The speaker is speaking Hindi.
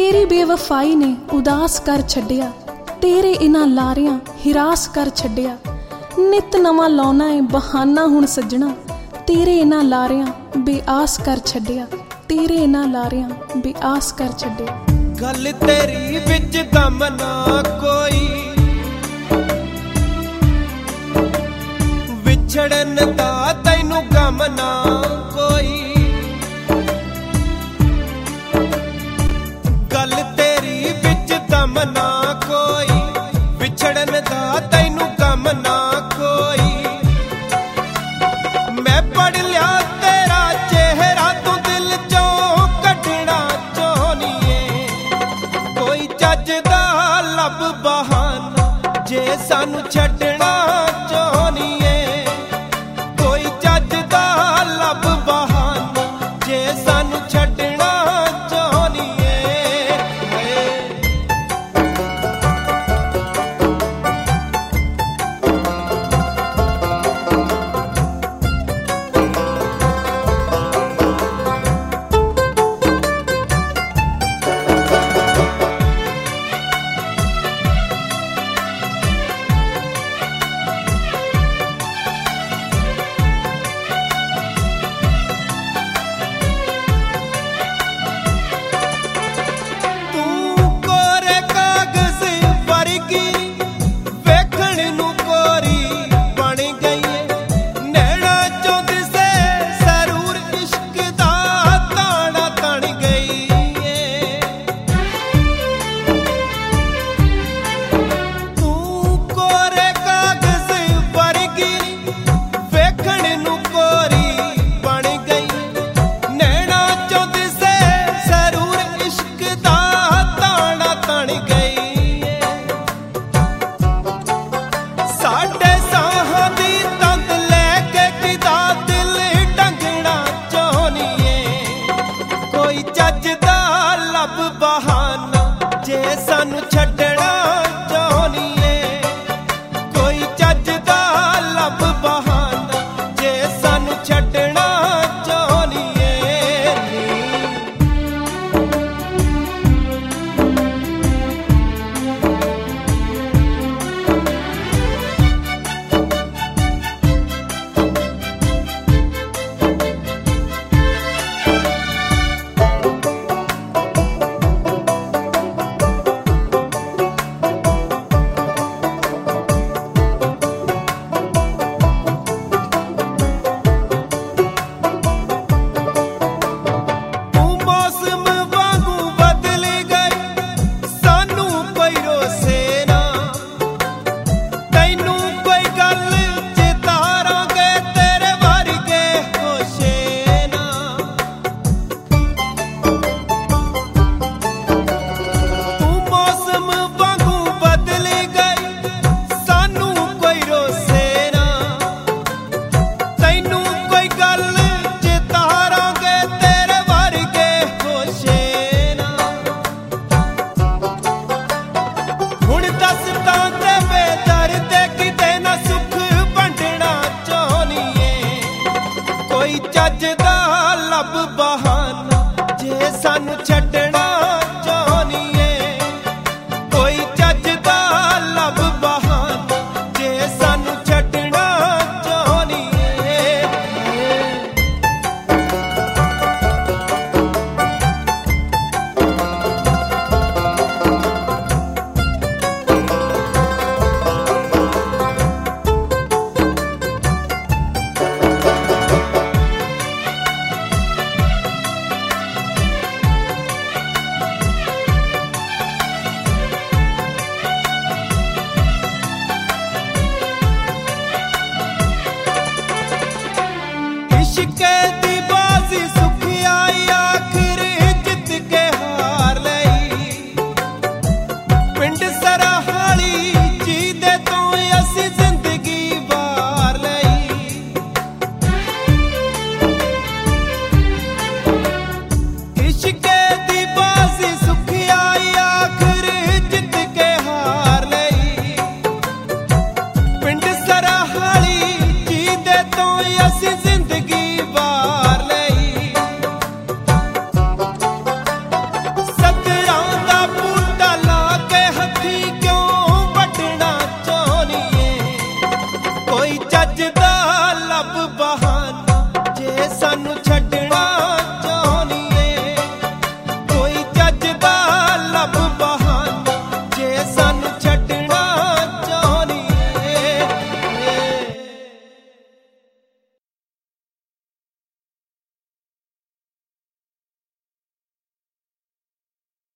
तेरी बेवफाई ने उदास कर छड्डिया, तेरे इन्हां लारियां हिरास कर छड्डिया। नित नवां लाउना है बहाना हुण सज्जणा, तेरे इन्हां लारियां बेआस कर छड्डिया, तेरे इन्हां लारियां बेआस कर छड्डिया। गल तेरी विच दम ना कोई, विछड़न दा तैनू गम ना कोई। गल तेरी विच दम ना कोई, विछड़न दा तैनू गम ना कोई। मैं पढ़ लिया तेरा चेहरा तू दिल चों कटना चाहनीए। कोई चज दा लब बहाना जे सानू छड्डना चाहनीए। कोई चज दा लब बहाना जे सानू छड्डना चाहनीए। ਵੱਜਦਾ ਲੱਭ ਬਹਾ